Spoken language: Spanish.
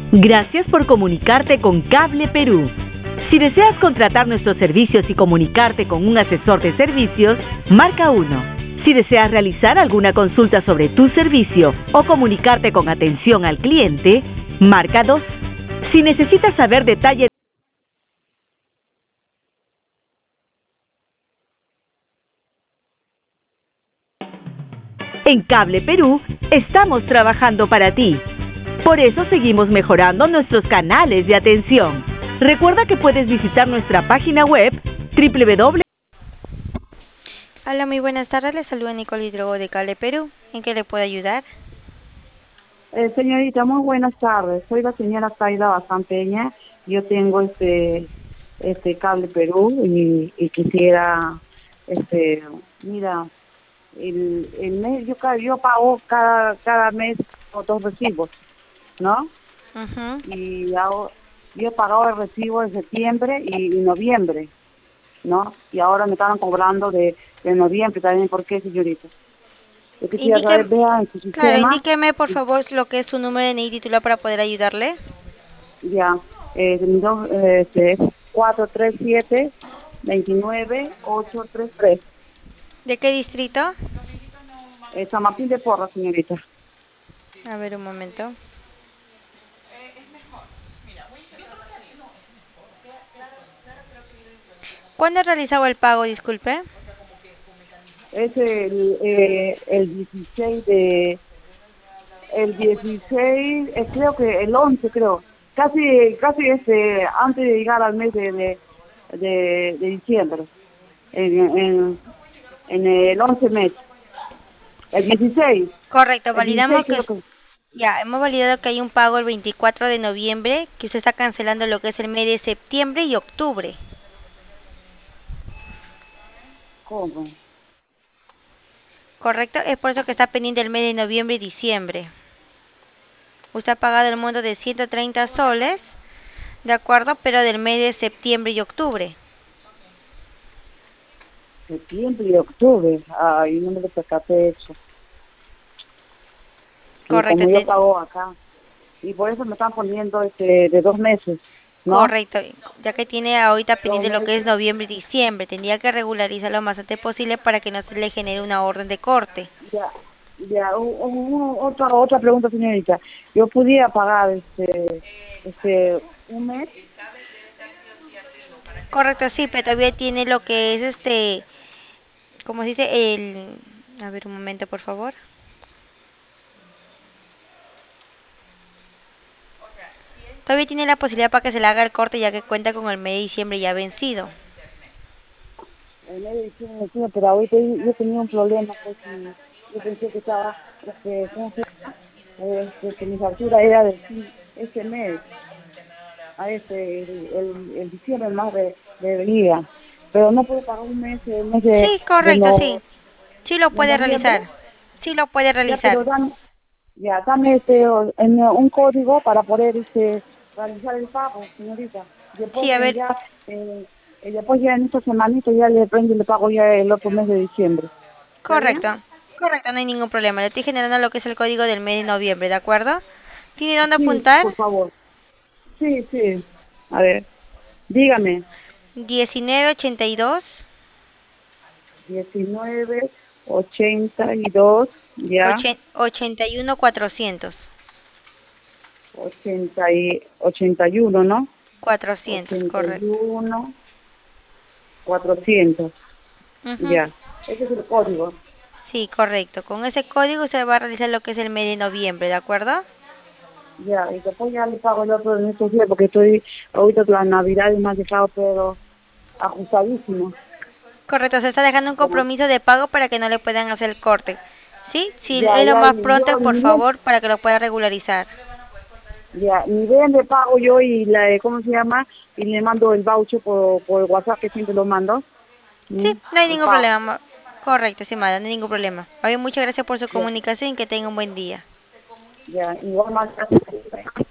Gracias por comunicarte con Cable Perú. Si deseas contratar nuestros servicios y comunicarte con un asesor de servicios, marca 1. Si deseas realizar alguna consulta sobre tu servicio o comunicarte con atención al cliente, marca 2. Si necesitas saber detalles en Cable Perú, estamos trabajando para ti. Por eso seguimos mejorando nuestros canales de atención. Recuerda que puedes visitar nuestra página web www. Hola, muy buenas tardes. Les saluda Nicole Hidrogo de Cable Perú. ¿En qué le puedo ayudar? Señorita, muy buenas tardes. Soy la señora Zaida Bazampeña. Yo tengo Cable Perú y quisiera, mira, el mes, yo pago cada mes dos recibos, ¿no? Y yo he pagado el recibo de septiembre y noviembre, ¿no? Y ahora me estaban cobrando de noviembre también. ¿Por qué, señorita? Yo quisiera saber, vea en su Claro, sistema. indíqueme por favor lo que es su número de NII titular para poder ayudarle. Ya, mi nombre es 437-29833. ¿De qué distrito? San Martín de Porras, señorita. A ver, un momento. ¿Cuándo realizaba el pago, disculpe? Es el 16 el 16, creo que el 11, creo. Casi antes de llegar al mes de diciembre. En el 11 mes. El 16. Correcto, El 16 validamos que creo que. ya hemos validado que hay un pago el 24 de noviembre, que usted está cancelando lo que es el mes de septiembre y octubre. ¿Cómo? Correcto, es por eso que está pendiente el mes de noviembre y diciembre. Usted ha pagado el monto de 130 soles, de acuerdo, pero del mes de septiembre y octubre. Septiembre y octubre. Ay, no me lo percaté eso. Y Correcto, como yo pago acá. Y por eso me están poniendo de 2 meses, ¿no? correcto, ya que tiene ahorita 2 pendiente lo que es meses. noviembre y diciembre, tendría que regularizar lo más antes posible para que no se le genere una orden de corte. Ya, ya. Otra pregunta, señorita. Yo pudiera pagar un mes. Correcto, sí, pero todavía tiene lo que es ¿cómo se dice? A ver un momento, por favor. Todavía tiene la posibilidad para que se le haga el corte ya que cuenta con el mes de diciembre ya vencido. En medio de diciembre, sí, pero ahorita yo tenía un problema, pues, y yo pensé que estaba, ¿cómo se llama? Que mi factura era de este mes, el diciembre más de venida, pero no puedo pagar un mes, el mes Sí, de, correcto, sí. no, Sí lo de puede noviembre. realizar. Sí lo puede Ya, realizar. pero dame un código para poder realizar el pago, señorita. Sí, Después a ver, después ya en esta semanita ya le prendo y le pago ya el otro mes de diciembre. ¿Está bien? correcto. Correcto, no hay ningún problema. Le estoy generando lo que es el código del mes de noviembre, ¿de acuerdo? ¿Tiene dónde Sí, apuntar? por favor. Sí, sí. A ver, dígame. 1982 1982, ya. 81 400. 81, ¿no? 400, correcto. 81, 400, Ujú. ya. Ese es el código. Sí, correcto. Con ese código usted va a realizar lo que es el mes de noviembre, ¿de acuerdo? Ya, y después ya le pago el otro en estos días porque ahorita la Navidad me ha dejado pero ajustadísimo. Correcto, se está dejando un Como, compromiso de pago para que no le puedan hacer el corte. ¿Sí? Sí, ya, es lo ya, más y pronto, yo por favor, para que lo pueda regularizar. ya, nivel de pago yo y ¿cómo se llama? Y le mando el voucher por WhatsApp que siempre lo mando. Sí, no hay El ningún pago. problema. Correcto, estimada, no hay ningún problema. Oye, muchas gracias por su Ya, comunicación y que tenga un buen día. ya, igual más.